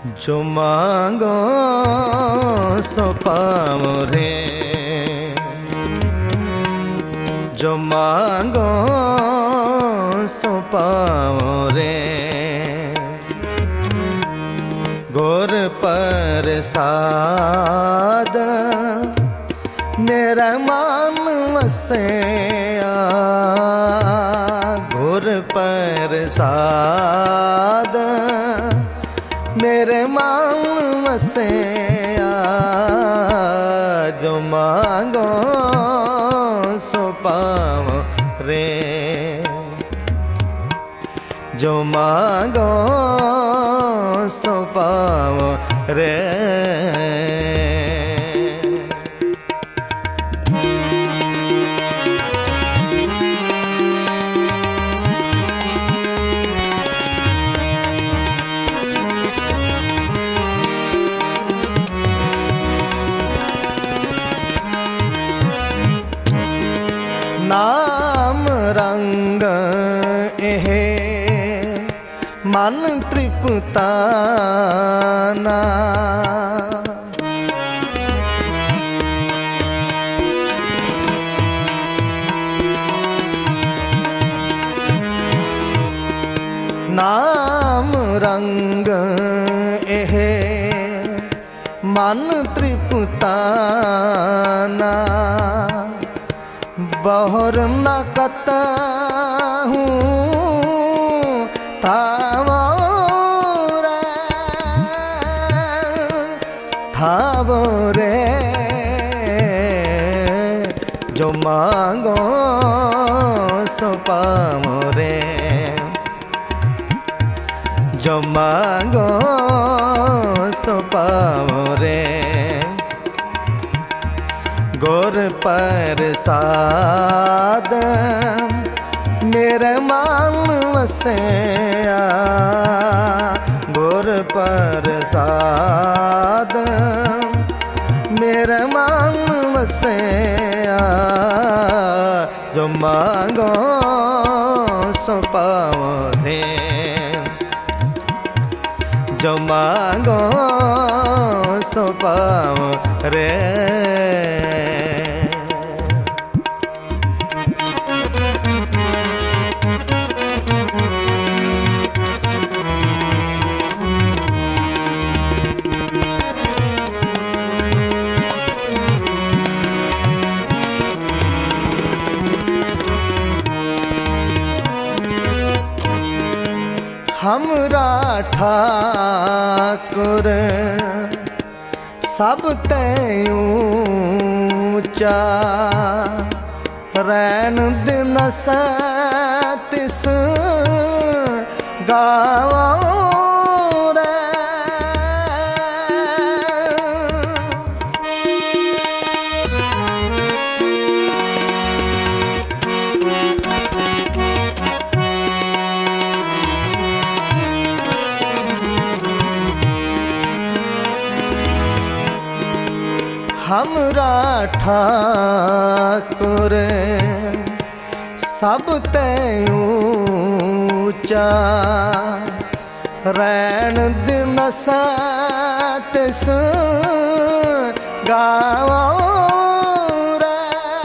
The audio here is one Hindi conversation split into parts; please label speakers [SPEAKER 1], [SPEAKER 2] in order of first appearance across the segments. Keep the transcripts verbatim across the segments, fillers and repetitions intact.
[SPEAKER 1] जो मांगो सो पाओ रे, जो मांगो सो पाओ रे। गुर प्रसाद मेरा मान वसिया, गुर प्रसाद मेरे मान वसिया। जो मांगो सो पाओ रे, जो मांगो सो पाओ रे। नाम रंग एह मन तृप्ताना, नाम रंग एह मन तृप्ताना। बहुर न कतहूँ थावो रे, थावो रे। जो मांगो सो पाओ रे, जो मांगो सो पाओ रे। गुर प्रसाद मेरे मान वसिया, गुर प्रसाद मेरे मान वसिया। जो मांगो सो पाओ रे, जो मांगो सो पाओ रे। हमरा ठाकुर सब ते ऊंचा, रैन दिन सैतिस गावो रे। हमरा ठाकुर सब ते ऊंचा, रैन दिन सैतिस गावो रे,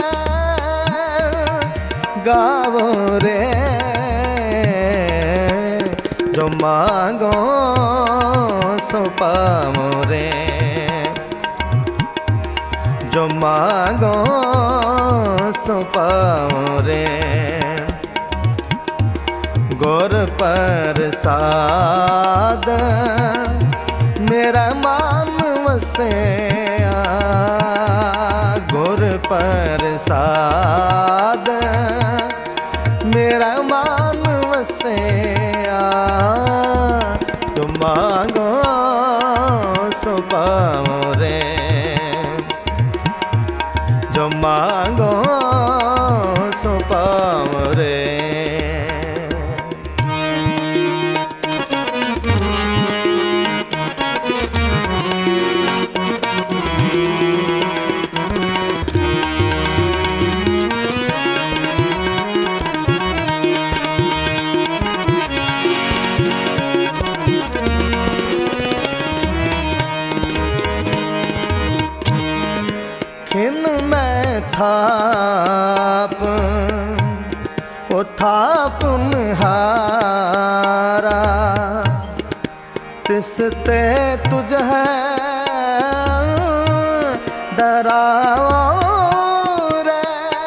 [SPEAKER 1] गावो रे। जो मांगो सो पाओ रे, जो मांगो सो पाओ रे। गुर प्रसाद मेरा मान वसिया, गुर प्रसाद मेरा मान वसिया। जो मांगो सो पाओ रे, जो मांगो सो पाओ रे। थाप ओ थापनहारा तिस ते तुझ है डराओ रे।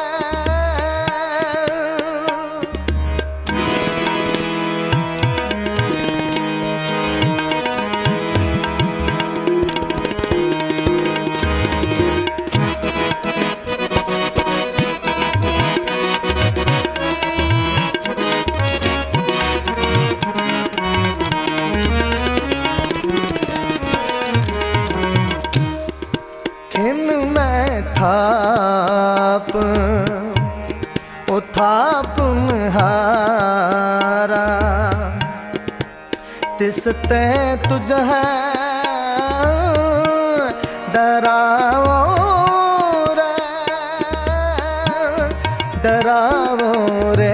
[SPEAKER 1] थाप ओ थापनहारा तिस ते तुझ है डरावो रे डरावो रे।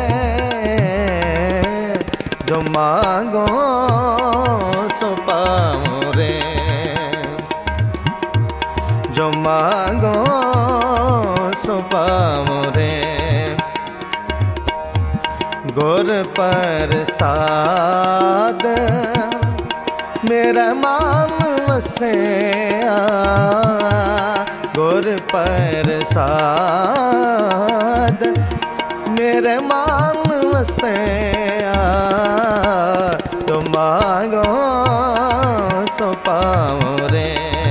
[SPEAKER 1] जो मांगो सो पाओ रे जो मांगो सो पाओ रे। गुर प्रसाद मेरा मान वसिया गुर प्रसाद मेरे मान वसिया। जो मांगो सो पाओ रे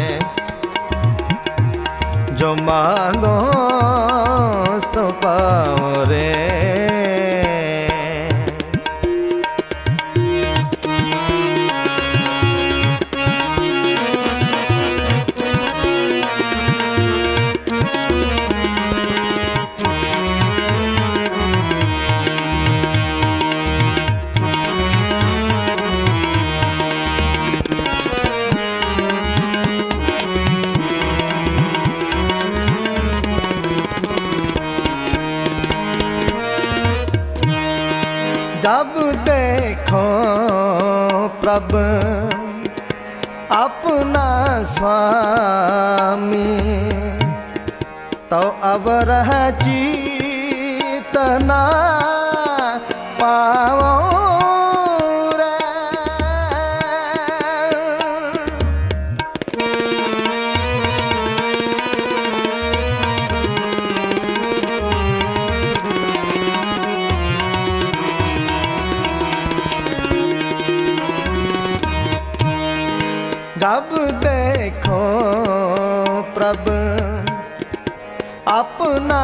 [SPEAKER 1] जो मांगो सो पाओ रे। जब देखो प्रभ अपना स्वामी तो अवर चीतना पाओ रे। जब देखो प्रभ अपना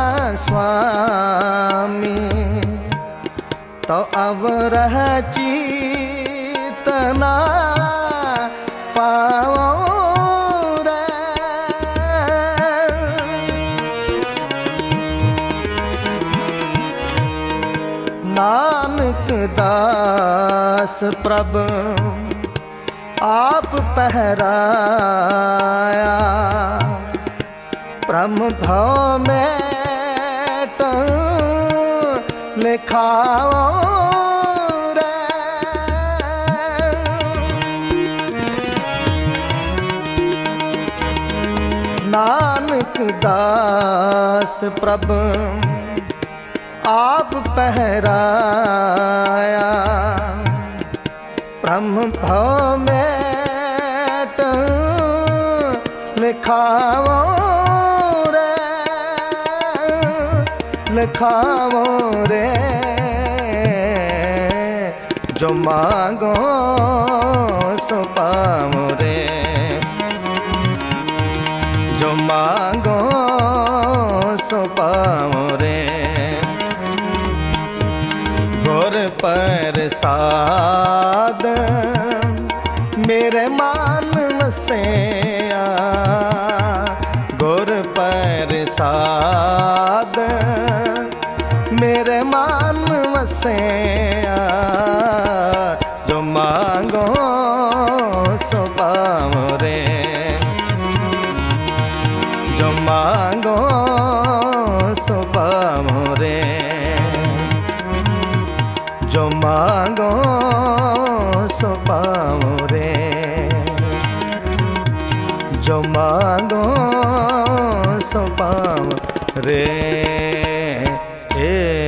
[SPEAKER 1] स्वामी तो अवर चीतना पाओ रे। नानक दास प्रभ आप पहराया ब्रह्म भाव में लिखाओ रे। नानक दास प्रभ आप पहराया ब्रह्म भाव में लिखाओ रे लिखाओ रे। जो मांगो सो पाओ रे जो मांगो सो पाओ रे। गुर प्रसाद मेरे मान वसिया गुर प्रसाद मेरे मान वसिया। जो मांगो सो पाओ रे जो मांगो सो पाओ रे जो मांगो सो पाओ रे जो मांगो सो पाओ रे ए